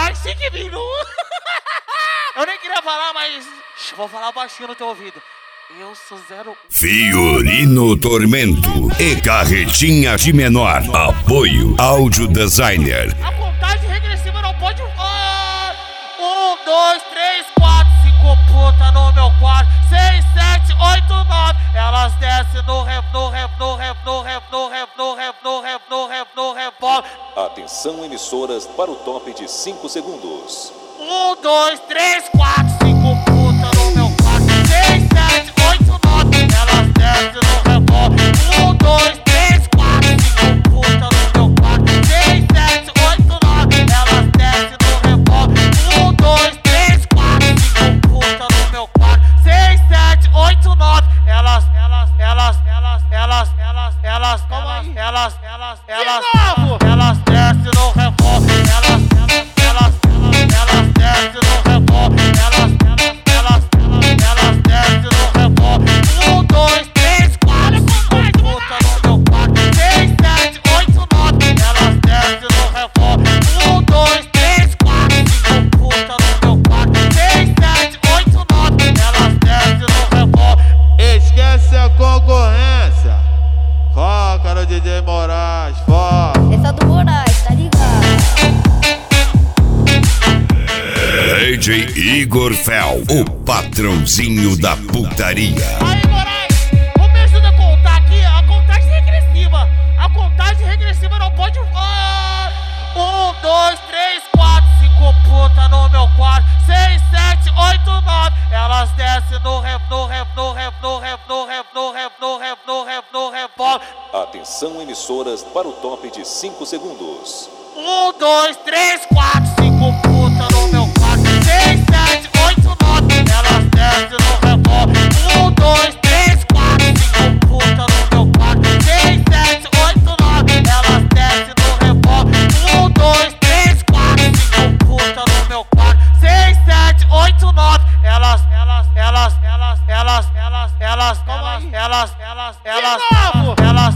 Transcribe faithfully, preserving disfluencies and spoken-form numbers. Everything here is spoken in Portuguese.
mais cinco minutos. Eu nem queria falar, mas vou falar baixinho no teu ouvido. Eu sou zero... Fiorino Tormento e Carretinha de Menor. Apoio Áudio Designer. A contagem regressiva não pode... Oh! Um, dois, três, quatro, cinco puta no meu quarto. Seis, sete, oito, nove. Elas descem no rap, no rap, no rap, no rap, no rap, no rap, no rap, no rap, no rap, no rap. Atenção, emissoras, para o top de cinco segundos. Um, dois, três, quatro, cinco puta no meu quarto. Seis, sete, oito, nove. Elas descem no rebote. Um, dois, três, quatro, cinco puta no meu quarto. Seis, sete, oito, nove. Elas descem no rebote. Um, dois, três, quatro, cinco puta no meu quarto. Seis, sete, oito, nove. Elas, elas, elas, elas, elas, elas, elas, elas, elas, elas, elas, elas descem no rebote. Elas, elas, elas, elas descem no rebote. Elas, elas, elas, elas descem no rebote. Um, dois, três, quatro, cinco puta no meu quarto. Seis, sete, oito, nove. Elas descem no rebote. Um, dois, três, quatro, cinco puta no meu quarto. Seis, sete, oito, nove. Elas descem no rebote. Esquece a concorrência. Foca no D J Moraes, foca. Essa do Moraes, tá ligado? D J Igor Fel, o patrãozinho da putaria. Aí, Moraes, vamos me ajudar a contar aqui a contagem regressiva. A contagem regressiva não pode... Ah! Um, dois, três, quatro, cinco puta no meu quarto. Seis, sete, oito, nove. Elas descem no rap, no rap, no rap, no rap, no rap, no rap, no rap, no rap, no rap, no rap. Atenção, emissoras, para o top de cinco segundos. Um, dois, três, quatro, cinco puta no meu quarto. Seis, sete, oito, nove. Elas descem no rebote. Um, dois, três, quatro, cinco puta no meu quarto. Seis, sete, oito, nove. Elas descem no rebote. Um, dois, três, quatro, cinco puta no meu quarto. Seis, sete, oito, nove. Elas, elas, elas, elas, elas, elas, elas, elas, elas, elas, elas, elas, elas,